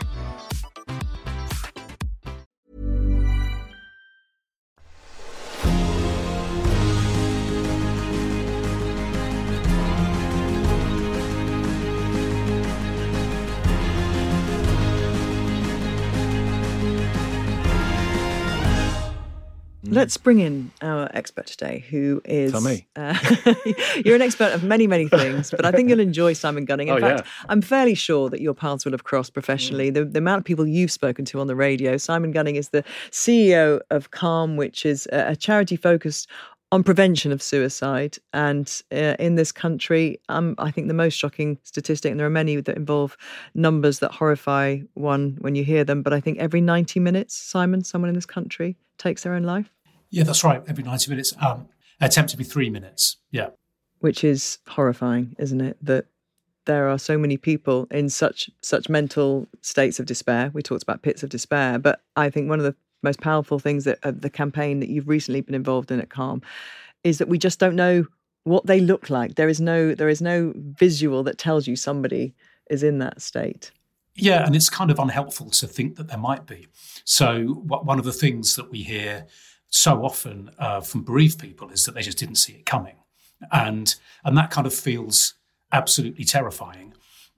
B: Let's bring in our expert today, who is...
C: Tell me.
B: You're an expert of many, many things, but I think you'll enjoy Simon Gunning. In fact,
C: yeah.
B: I'm fairly sure that your paths will have crossed professionally. The amount of people you've spoken to on the radio. Simon Gunning is the CEO of Calm, which is a charity focused on prevention of suicide. And in this country, I think the most shocking statistic, and there are many that involve numbers that horrify one when you hear them, but I think every 90 minutes, Simon, someone in this country takes their own life.
E: Yeah, that's right. Every 90 minutes. Attempt to be 3 minutes. Yeah.
B: Which is horrifying, isn't it? That there are so many people in such mental states of despair. We talked about pits of despair, but I think one of the most powerful things that the campaign that you've recently been involved in at Calm is that we just don't know what they look like. There is no visual that tells you somebody is in that state.
E: Yeah, and it's kind of unhelpful to think that there might be. So one of the things that we hear so often from bereaved people is that they just didn't see it coming. And that kind of feels absolutely terrifying.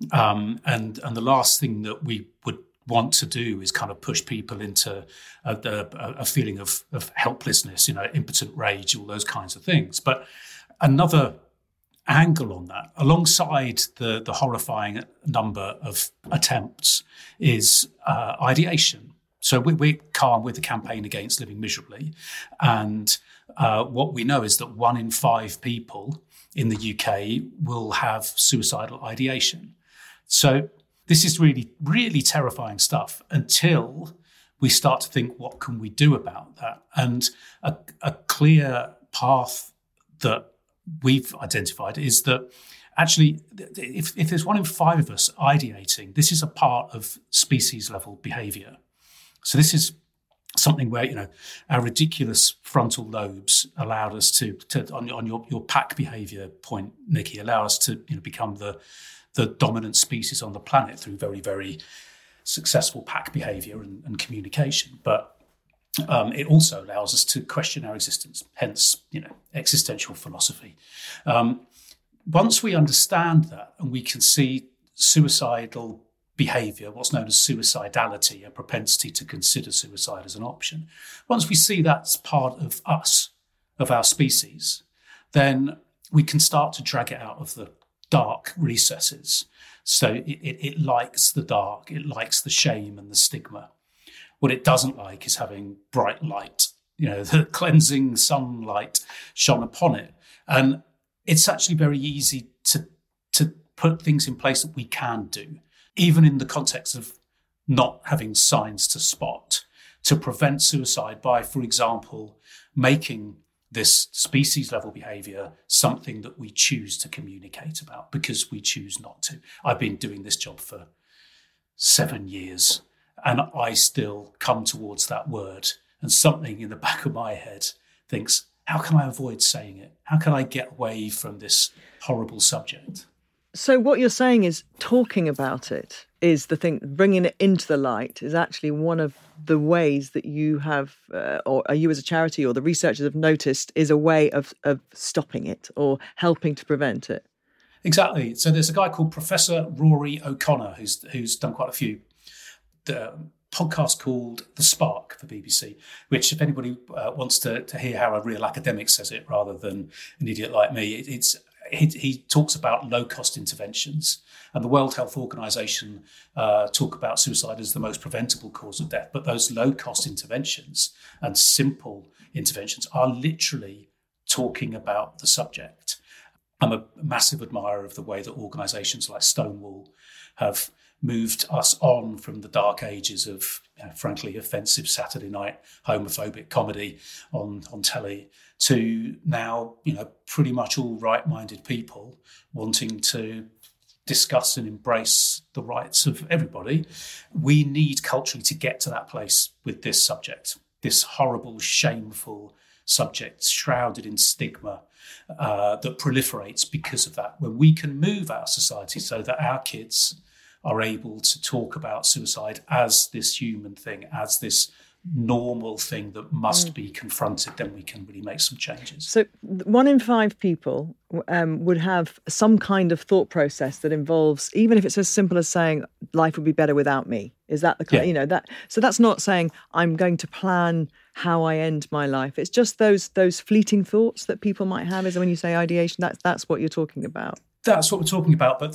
E: And the last thing that we would want to do is kind of push people into a feeling of helplessness, impotent rage, all those kinds of things. But another angle on that, alongside the horrifying number of attempts, is ideation. So we're Calm with the campaign against living miserably. And what we know is that 1 in 5 people in the UK will have suicidal ideation. So this is really, really terrifying stuff until we start to think, what can we do about that? And a clear path that we've identified is that actually, if there's 1 in 5 of us ideating, this is a part of species-level behaviour. So this is something where, our ridiculous frontal lobes allowed us to on your pack behaviour point, Nikki, allow us to become the dominant species on the planet through very, very successful pack behaviour and communication. But it also allows us to question our existence, hence, existential philosophy. Once we understand that and we can see suicidal behaviour, what's known as suicidality, a propensity to consider suicide as an option, once we see that's part of us, of our species, then we can start to drag it out of the dark recesses. So it likes the dark, it likes the shame and the stigma. What it doesn't like is having bright light, the cleansing sunlight shone upon it. And it's actually very easy to put things in place that we can do, even in the context of not having signs to spot, to prevent suicide by, for example, making this species-level behaviour something that we choose to communicate about because we choose not to. I've been doing this job for 7 years, and I still come towards that word, and something in the back of my head thinks, how can I avoid saying it? How can I get away from this horrible subject?
B: So what you're saying is talking about it is the thing, bringing it into the light is actually one of the ways that you have, or you as a charity or the researchers have noticed, is a way of stopping it or helping to prevent it.
E: Exactly. So there's a guy called Professor Rory O'Connor who's done quite a few podcast called The Spark for BBC, which if anybody wants to hear how a real academic says it rather than an idiot like me, he talks about low-cost interventions. And the World Health Organization talk about suicide as the most preventable cause of death. But those low-cost interventions and simple interventions are literally talking about the subject. I'm a massive admirer of the way that organisations like Stonewall have moved us on from the dark ages of, frankly, offensive Saturday night homophobic comedy on telly to now, pretty much all right-minded people wanting to discuss and embrace the rights of everybody. We need culturally to get to that place with this subject, this horrible, shameful subject shrouded in stigma that proliferates because of that. When we can move our society so that our kids are able to talk about suicide as this human thing, as this normal thing that must be confronted, then we can really make some changes.
B: So 1 in 5 people would have some kind of thought process that involves, even if it's as simple as saying life would be better without me. Is that the kind, that? So that's not saying I'm going to plan how I end my life. It's just those fleeting thoughts that people might have. Is when you say ideation, that's what you're talking about.
E: That's what we're talking about, but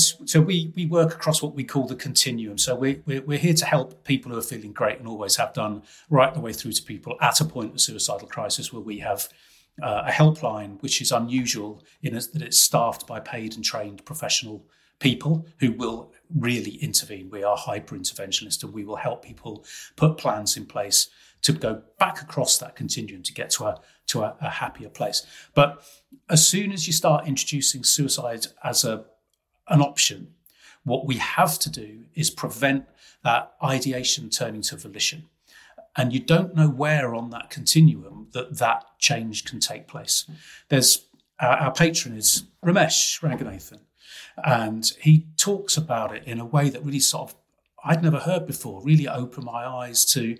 E: we work across what we call the continuum. So we're here to help people who are feeling great and always have done, right the way through to people at a point of suicidal crisis where we have a helpline, which is unusual in that it's staffed by paid and trained professional people who will really intervene. We are hyper-interventionist and we will help people put plans in place to go back across that continuum to get to a happier place. But as soon as you start introducing suicide as an option, what we have to do is prevent that ideation turning to volition. And you don't know where on that continuum that change can take place. There's our patron is Ramesh Ranganathan, and he talks about it in a way that really sort of I'd never heard before, really opened my eyes to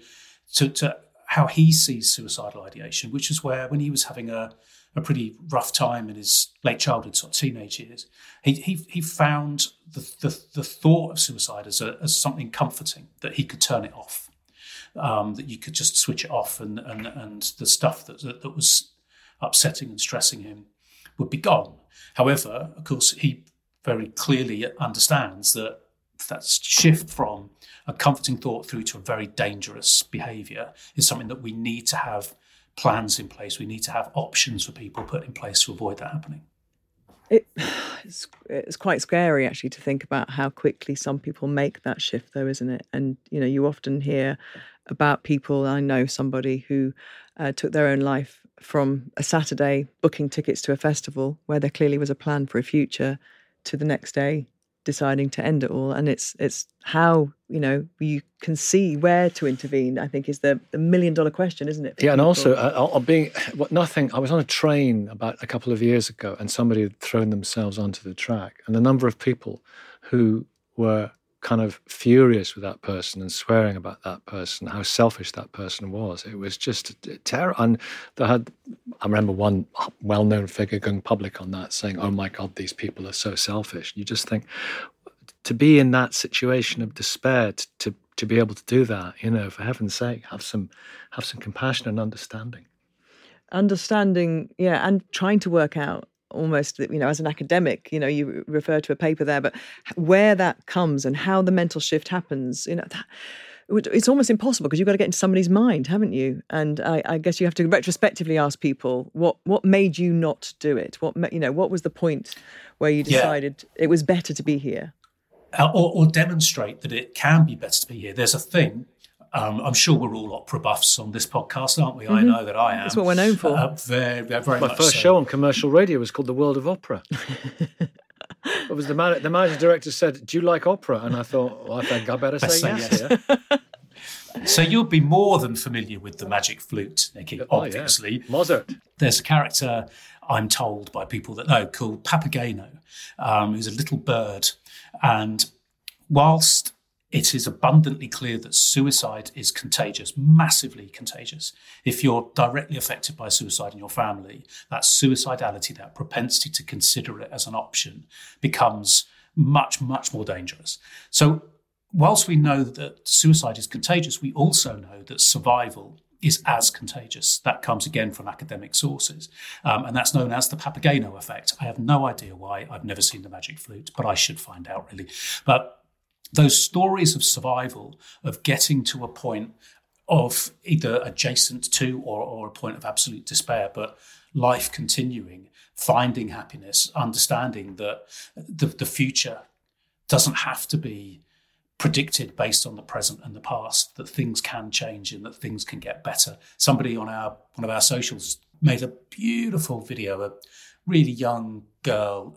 E: how he sees suicidal ideation, which is where when he was having a pretty rough time in his late childhood, sort of teenage years, he found the thought of suicide as something comforting, that he could turn it off, that you could just switch it off, and the stuff that was upsetting and stressing him would be gone. However, of course, he very clearly understands that shift from a comforting thought through to a very dangerous behaviour is something that we need to have plans in place. We need to have options for people put in place to avoid that happening.
B: It's quite scary, actually, to think about how quickly some people make that shift, though, isn't it? And, you often hear about people. I know somebody who took their own life from a Saturday booking tickets to a festival where there clearly was a plan for a future to the next day deciding to end it all. And it's how, you can see where to intervene, I think, is the $1 million question, isn't it?
C: Yeah, and also, I was on a train about a couple of years ago and somebody had thrown themselves onto the track, and the number of people who were kind of furious with that person and swearing about that person, how selfish that person was. It was just terrible. And I remember one well-known figure going public on that, saying, "Oh my God, these people are so selfish." You just think, to be in that situation of despair, to be able to do that, for heaven's sake, have some compassion and understanding.
B: Understanding, yeah, and trying to work out almost, as an academic, you refer to a paper there, but where that comes and how the mental shift happens, it's almost impossible because you've got to get into somebody's mind, haven't you? And I guess you have to retrospectively ask people what made you not do it? What was the point where you decided it was better to be here?
E: Or demonstrate that it can be better to be here. There's a thing. I'm sure we're all opera buffs on this podcast, aren't we? Mm-hmm. I know that I am.
B: That's what we're known for.
E: Very
C: My first show on commercial radio was called The World of Opera. It was the managing director said, "Do you like opera?" And I thought, well, I think I better say yes. Yeah.
E: So you'll be more than familiar with the magic flute, Nicky, obviously.
C: Yeah. Mozart.
E: There's a character, I'm told by people that know, called Papageno, who's a little bird. And whilst it is abundantly clear that suicide is contagious, massively contagious. If you're directly affected by suicide in your family, that suicidality, that propensity to consider it as an option becomes much, much more dangerous. So whilst we know that suicide is contagious, we also know that survival is as contagious. That comes again from academic sources. And that's known as the Papageno effect. I have no idea why. I've never seen the magic flute, but I should find out really. But those stories of survival, of getting to a point of either adjacent to or a point of absolute despair, but life continuing, finding happiness, understanding that the future doesn't have to be predicted based on the present and the past, that things can change and that things can get better. Somebody on one of our socials made a beautiful video, a really young girl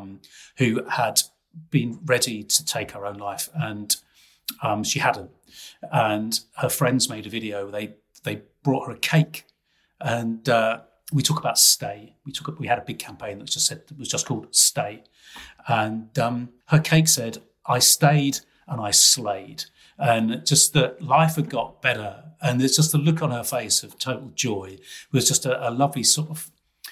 E: who had been ready to take her own life, and she hadn't. And her friends made a video. They brought her a cake, and we talk about stay. We had a big campaign that was just called Stay, and her cake said, "I stayed and I slayed," and just that life had got better. And there's just a look on her face of total joy. It was just a lovely sort of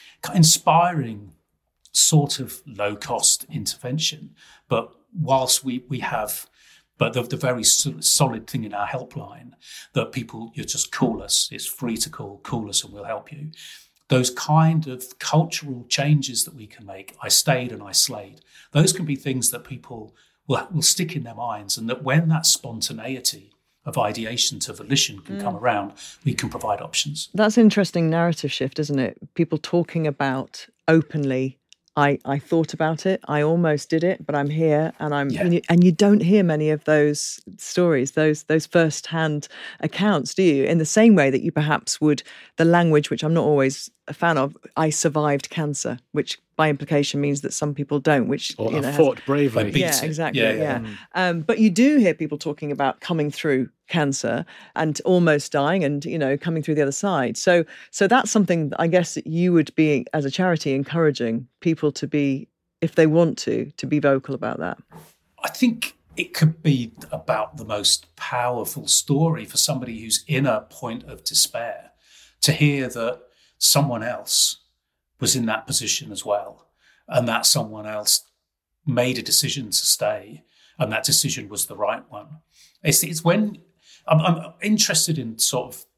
E: inspiring sort of low-cost intervention. But whilst we have, but the very solid thing in our helpline, that people, you just call us, it's free to call us and we'll help you. Those kind of cultural changes that we can make, I stayed and I slayed, those can be things that people will stick in their minds, and that when that spontaneity of ideation to volition can come around, we can provide options.
B: That's an interesting narrative shift, isn't it? People talking about openly, I thought about it, I almost did it, but I'm here, and and you don't hear many of those stories, those first-hand accounts, do you? In the same way that you perhaps would, the language, which I'm not always a fan of, I survived cancer, which by implication means that some people don't, which
C: fought bravely.
B: Yeah, exactly. Yeah. But you do hear people talking about coming through cancer and almost dying, and coming through the other side. So that's something that I guess that you would be, as a charity, encouraging people to be, if they want to be vocal about that.
E: I think it could be about the most powerful story for somebody who's in a point of despair, to hear that someone else was in that position as well, and that someone else made a decision to stay, and that decision was the right one. It's when I'm interested in sort of,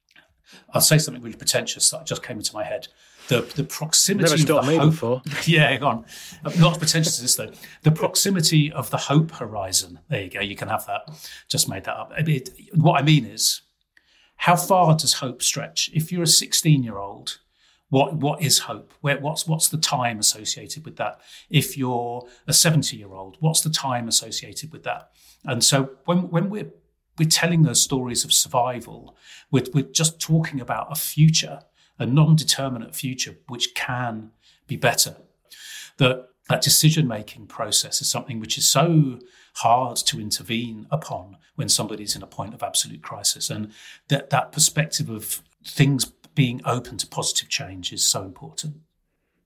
E: I'll say something really pretentious that just came into my head. The proximity
C: Never stopped
E: of the
C: me
E: hope.
C: before.
E: Yeah, hang on. Not as pretentious as this though. The proximity of the hope horizon. There you go. You can have that. Just made that up. What I mean is, how far does hope stretch? If you're a 16-year-old, what is hope? What's the time associated with that? If you're a 70-year-old, what's the time associated with that? And so when we're telling those stories of survival, we're just talking about a future, a non-determinate future, which can be better. That decision-making process is something which is so hard to intervene upon when somebody's in a point of absolute crisis. And that perspective of things being open to positive change is so important.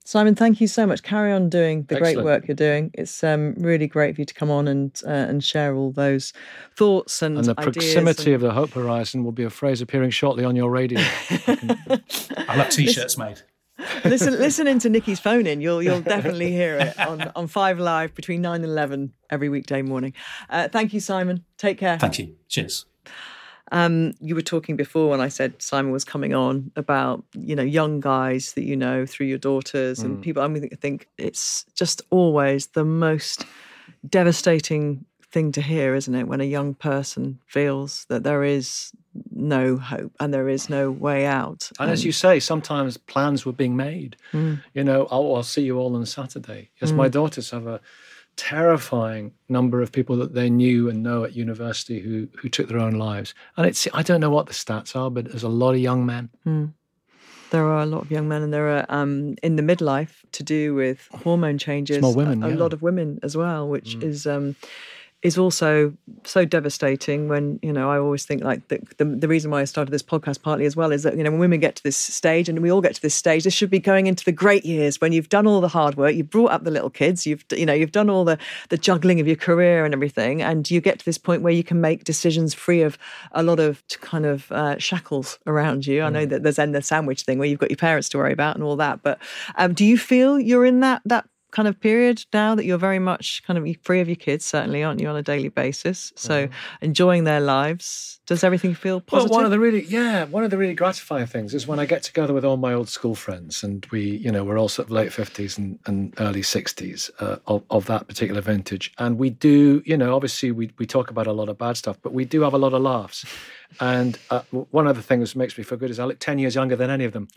B: Simon, thank you so much. Carry on doing the
C: Excellent.
B: great work you're doing. It's really great for you to come on and share all those thoughts and
C: the
B: ideas.
C: proximity of the Hope Horizon will be a phrase appearing shortly on your radio.
E: I'll have T-shirts made.
B: Listen into Nikki's phone in. You'll definitely hear it on 5 Live between 9 and 11 every weekday morning. Thank you, Simon. Take care.
E: Thank you. Cheers.
B: You were talking before when I said Simon was coming on about, young guys that you know through your daughters and people. I think it's just always the most devastating thing to hear, isn't it? When a young person feels that there is no hope and there is no way out.
C: And as you say, sometimes plans were being made. I'll see you all on Saturday. Yes, my daughters have a terrifying number of people that they knew and know at university who took their own lives. And I don't know what the stats are, but there's a lot of young men.
B: There are a lot of young men, and there are in the midlife to do with hormone changes.
C: Small women,
B: a lot of women as well, which is also so devastating. When I always think like the reason why I started this podcast partly as well is that when women get to this stage, and we all get to this stage, this should be going into the great years when you've done all the hard work, you've brought up the little kids, you've done all the juggling of your career and everything, and you get to this point where you can make decisions free of a lot of kind of shackles around you. I know that there's the sandwich thing where you've got your parents to worry about and all that, but do you feel you're in that kind of period now that you're very much kind of free of your kids, certainly, aren't you, on a daily basis? So enjoying their lives. Does everything feel positive?
C: Well, one of the really gratifying things is when I get together with all my old school friends, and we're all sort of late 50s and early 60s of that particular vintage. And we do, obviously we talk about a lot of bad stuff, but we do have a lot of laughs. And one of the things that makes me feel good is I look 10 years younger than any of them.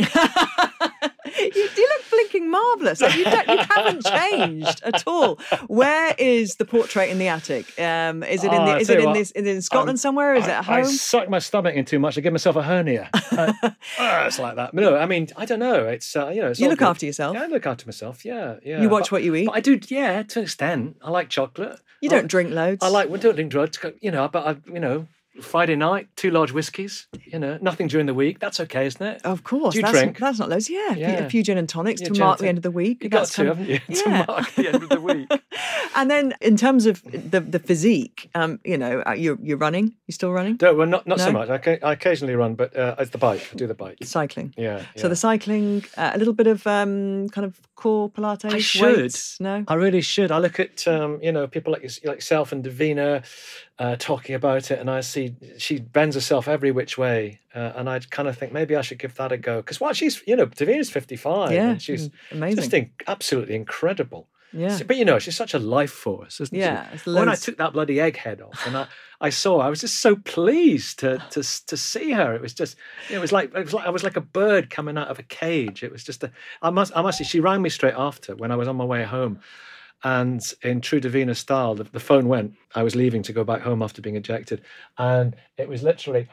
B: You look blinking marvellous. Like you haven't changed at all. Where is the portrait in the attic? Is it in Scotland somewhere? Is it at home?
C: I suck my stomach in too much. I give myself a hernia. It's like that. No, I mean, I don't know. It's it's
B: you look after yourself.
C: Yeah, I look after myself. Yeah.
B: You watch what you eat.
C: But I do. Yeah, to an extent. I like chocolate.
B: You don't drink loads.
C: We don't drink drugs. But Friday night, 2 large whiskies, nothing during the week. That's okay, isn't it?
B: Of course.
C: Do you drink?
B: That's not loads. Yeah. A few gin and tonics to mark the end of the week.
C: You've got to, haven't you? To mark the end of the week.
B: And then in terms of the physique, you're running? You still running?
C: No, well, not so much. I occasionally run, but it's the bike. I do the bike.
B: Cycling.
C: Yeah.
B: So the cycling, a little bit of kind of core Pilates.
C: I should.
B: Weights, no?
C: I really should. I look at people like yourself and Davina talking about it, and I see she bends herself every which way, and I kind of think maybe I should give that a go, because she's Davina's 55, and she's
B: amazing,
C: just absolutely incredible.
B: Yeah,
C: but she's such a life force, isn't she? When I took that bloody egghead off, and I saw her, I was just so pleased to see her. It was just, I was like a bird coming out of a cage. It was just I must say, she rang me straight after when I was on my way home. And in true Davina style, the phone went. I was leaving to go back home after being ejected. And it was literally,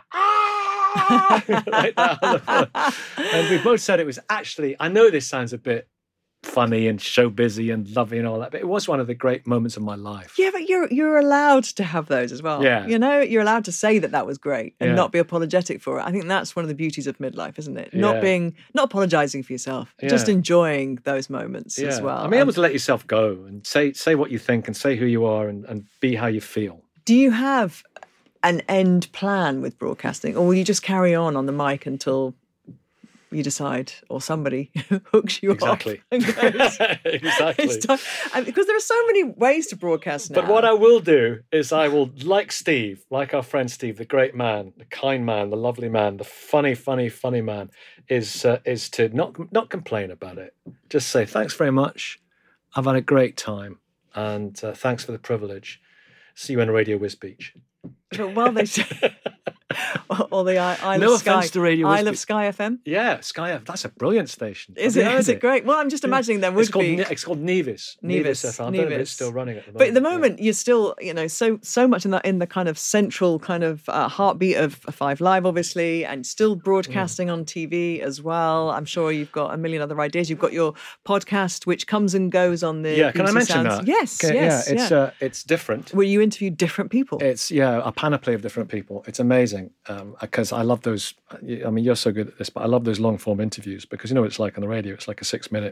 C: like that on the phone. And we both said it was actually, I know this sounds a bit funny and show busy and lovely and all that, but it was one of the great moments of my life.
B: Yeah, but you're allowed to have those as well.
C: Yeah.
B: You're allowed to say that was great and not be apologetic for it. I think that's one of the beauties of midlife, isn't it? Not apologising for yourself, just enjoying those moments as well.
C: I mean, able to let yourself go and say what you think and say who you are and be how you feel.
B: Do you have an end plan with broadcasting, or will you just carry on the mic until you decide, or somebody hooks you off and goes,
C: exactly.
B: It's time. Because there are so many ways to broadcast now.
C: But what I will do is I will, like Steve, like our friend Steve, the great man, the kind man, the lovely man, the funny man, is to not complain about it. Just say, thanks very much. I've had a great time. And thanks for the privilege. See you in Radio Wisbeach.
B: But while they or the Isle
C: no
B: of Sky,
C: offense to Radio
B: Isle of Sky FM.
C: Yeah, Sky FM. That's a brilliant station.
B: Is it great? Well, I'm just imagining there would be.
C: It's called Nevis. Nevis FM. I don't know if it's still running at the moment.
B: But at the moment, you're still, so much in the kind of central kind of heartbeat of 5 Live, obviously, and still broadcasting on TV as well. I'm sure you've got a million other ideas. You've got your podcast, which comes and goes on the.
C: Yeah, can
B: BBC
C: I mention
B: Sounds.
C: that?
B: Yes,
C: okay,
B: yes.
C: Yeah, it's different.
B: Where you interview different people.
C: It's a panoply of different people. It's amazing. because I love those. I mean, you're so good at this, but I love those long form interviews because you know what it's like on the radio. It's like a 6 minute.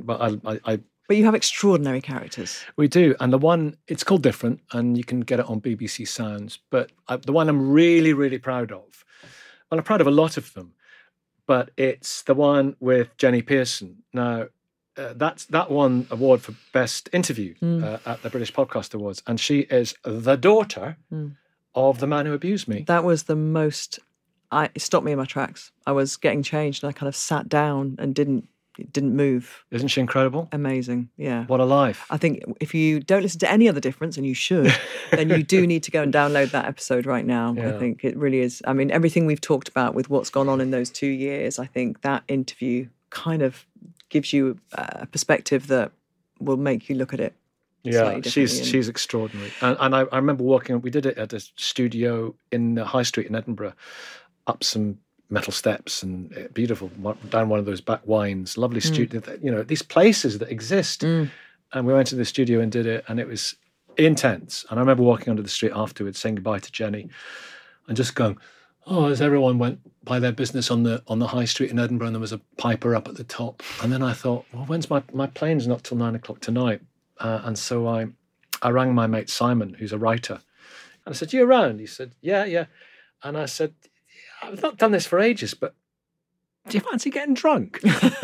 C: But
B: you have extraordinary characters.
C: We do, and the one it's called Different, and you can get it on BBC Sounds. But the one I'm really, really proud of. Well, I'm proud of a lot of them, but it's the one with Jenny Pearson. Now, that won award for best interview at the British Podcast Awards, and she is the daughter of the man who abused me.
B: That was the most. It stopped me in my tracks. I was getting changed, and I kind of sat down and didn't move.
C: Isn't she incredible?
B: Amazing, yeah.
C: What a life.
B: I think if you don't listen to any other Difference, and you should, then you do need to go and download that episode right now. Yeah. I think it really is. I mean, everything we've talked about with what's gone on in those 2 years, I think that interview kind of gives you a perspective that will make you look at it.
C: Yeah, she's extraordinary. And I remember walking, we did it at a studio in the High Street in Edinburgh, up some metal steps and beautiful, down one of those back wines, lovely studio, you know, these places that exist. And we went to the studio and did it, and it was intense. And I remember walking onto the street afterwards, saying goodbye to Jenny and just going, oh, as everyone went by their business on the High Street in Edinburgh, and there was a piper up at the top. And then I thought, well, when's my plane's not till 9 o'clock tonight? And so I rang my mate Simon, who's a writer. And I said, you around? He said, yeah. And I said, I've not done this for ages, but do you fancy getting drunk?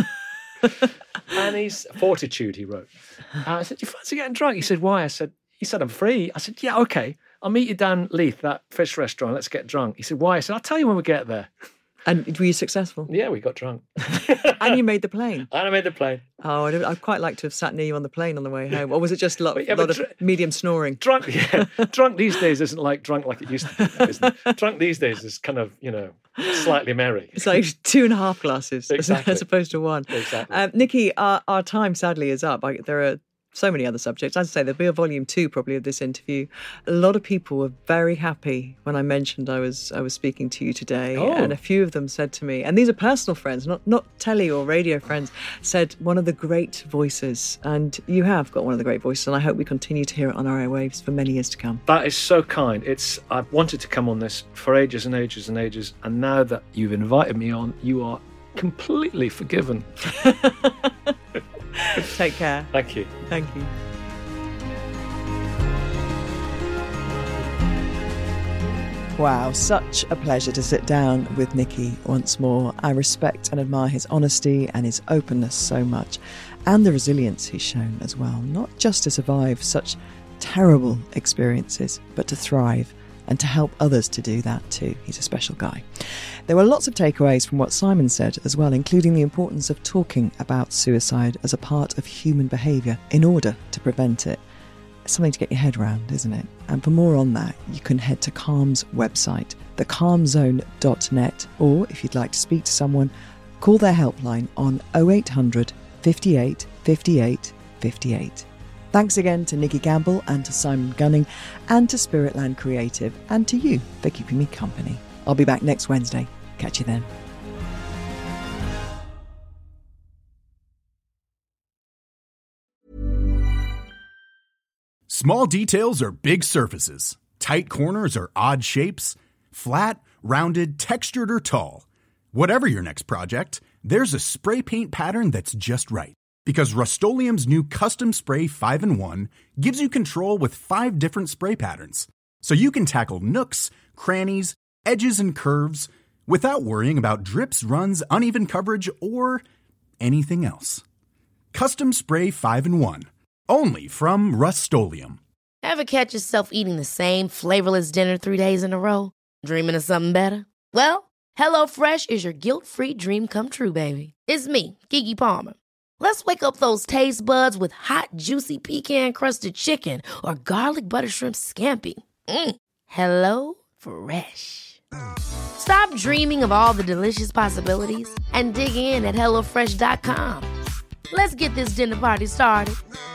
C: And he's Fortitude, he wrote. I said, do you fancy getting drunk? He said, why? He said, I'm free. I said, yeah, okay. I'll meet you down Leith, that fish restaurant. Let's get drunk. He said, why? I said, I'll tell you when we get there.
B: And were you successful?
C: Yeah, we got drunk.
B: And you made the plane?
C: And I made the plane.
B: Oh, I'd quite like to have sat near you on the plane on the way home. Or was it just a lot of medium snoring?
C: Drunk these days isn't like drunk like it used to be, isn't it? Drunk these days is kind of, you know, slightly merry.
B: It's like 2.5 glasses as opposed to one.
C: Exactly.
B: Nikki, our time sadly is up. There are so many other subjects. As I say, there'll be a volume 2 probably of this interview. A lot of people were very happy when I mentioned I was speaking to you today.
C: Oh.
B: And a few of them said to me, and these are personal friends, not telly or radio friends, said one of the great voices. And you have got one of the great voices, and I hope we continue to hear it on our airwaves for many years to come.
C: That is so kind. I've wanted to come on this for ages and ages and ages, and now that you've invited me on, you are completely forgiven.
B: Take care.
C: Thank you.
B: Thank you. Wow, such a pleasure to sit down with Nicky once more. I respect and admire his honesty and his openness so much, and the resilience he's shown as well, not just to survive such terrible experiences, but to thrive and to help others to do that too. He's a special guy. There were lots of takeaways from what Simon said as well, including the importance of talking about suicide as a part of human behaviour in order to prevent it. It's something to get your head around, isn't it? And for more on that, you can head to Calm's website, thecalmzone.net, or if you'd like to speak to someone, call their helpline on 0800 58 58 58. Thanks again to Nicky Campbell and to Simon Gunning and to Spiritland Creative and to you for keeping me company. I'll be back next Wednesday. Catch you then.
F: Small details are big surfaces. Tight corners are odd shapes. Flat, rounded, textured, or tall. Whatever your next project, there's a spray paint pattern that's just right. Because Rust-Oleum's new Custom Spray 5-in-1 gives you control with 5 different spray patterns. So you can tackle nooks, crannies, edges, and curves without worrying about drips, runs, uneven coverage, or anything else. Custom Spray 5-in-1. Only from Rust-Oleum.
D: Ever catch yourself eating the same flavorless dinner 3 days in a row? Dreaming of something better? Well, HelloFresh is your guilt-free dream come true, baby. It's me, Keke Palmer. Let's wake up those taste buds with hot, juicy pecan-crusted chicken or garlic butter shrimp scampi. Hello Fresh. Stop dreaming of all the delicious possibilities and dig in at HelloFresh.com. Let's get this dinner party started.